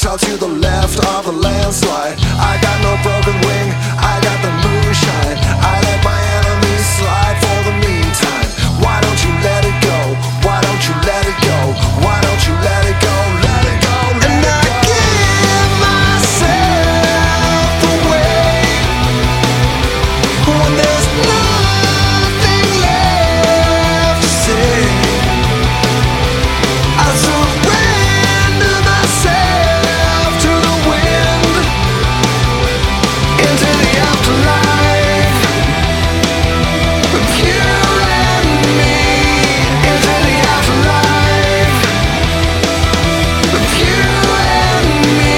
tell to the left of the landslide. I got no broken wing, I got the moonshine. I let my enemies slide for the meantime. Why don't you let it go? Why don't you let it go? Why don't you let it go? Let it go, let it go. And I give myself away when there's nothing left to say. I surrender myself to the wind, into the afterlife, with you and me. Into the afterlife, with you and me.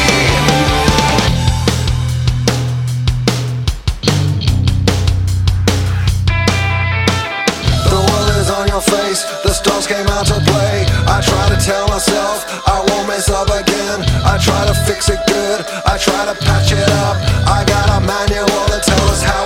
The world is on your face, the stars came out to play. I try to tell myself I won't mess up again. I try to fix it good, I try to patch it up. I got a manual that tells us how